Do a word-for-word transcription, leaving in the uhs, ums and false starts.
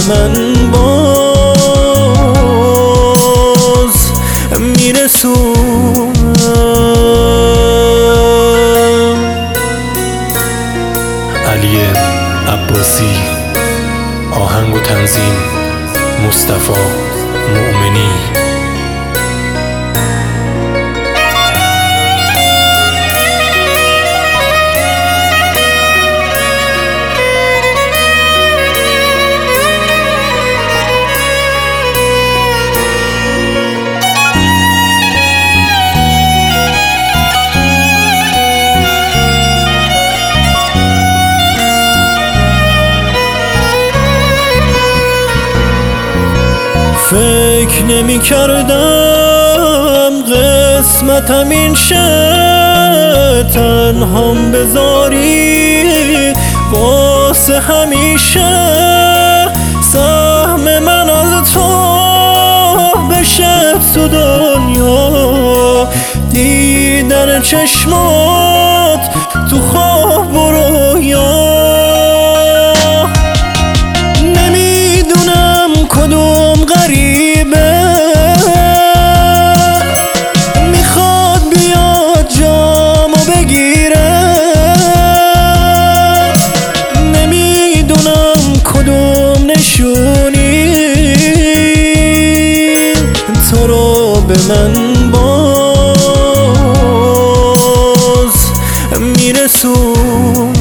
من باز میرسونم. علی عباسی، آهنگ و تنظیم مصطفی مؤمنی. فکر نمی کردم قسمتم این شه، تنهام بذاری واسه همیشه. سهم من از تو بشه تو دنیا، دیدن چشمات تو خواب و رویا. نمیدونم کدوم غریبه میخواد بیاد جامو بگیره. نمیدونم کدوم نشونی تو رو به من باز میرسون.